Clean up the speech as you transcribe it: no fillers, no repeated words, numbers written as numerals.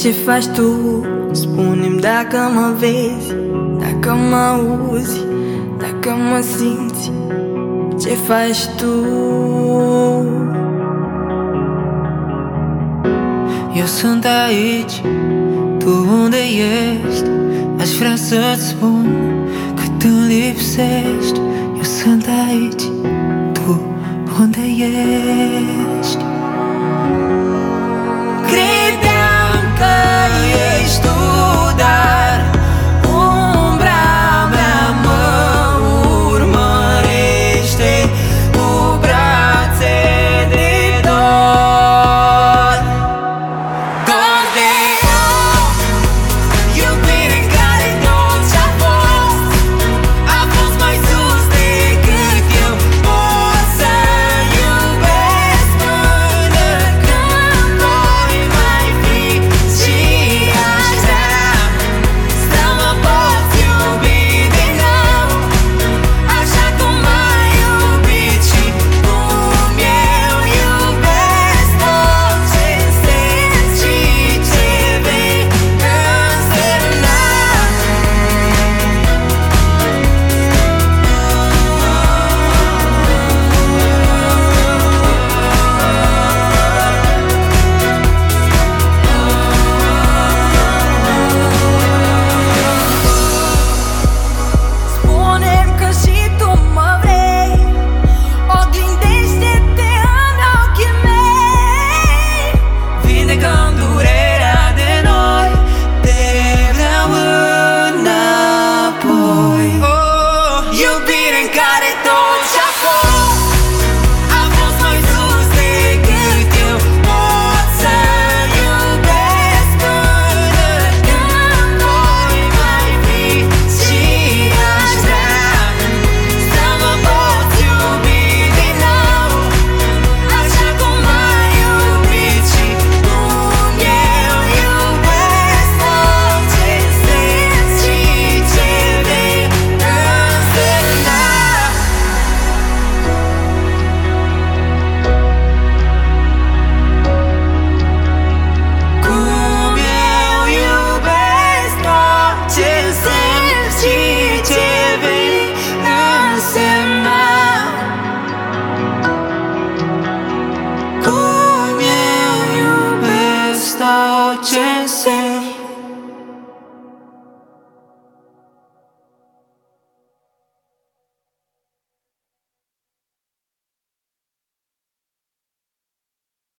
Ce faci tu? Spune-mi dacă mă vezi, dacă mă auzi, dacă mă simți. Ce faci tu? Eu sunt aici, tu unde ești? Aș vrea să-ți spun cât îmi lipsești. Eu sunt aici, tu unde ești?